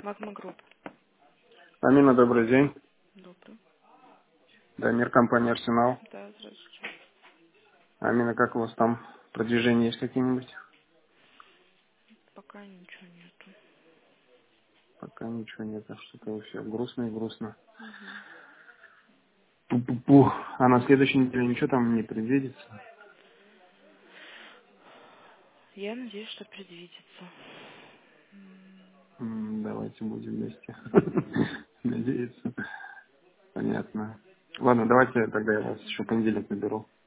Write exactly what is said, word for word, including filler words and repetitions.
Магма Групп. Амина, добрый день. Добрый. Дамир, компания Арсенал. Да, здравствуйте. Амина, как у вас там продвижения есть какие-нибудь? Пока ничего нету. Пока ничего нет, а что-то все грустно и грустно. Мгм. Пу-пу-пу. А на следующей неделе ничего там не предвидится? Я надеюсь, что предвидится. М, М, Давайте будем вместе. Надеяться. Понятно. Ладно, давайте тогда я вас еще в понедельник наберу.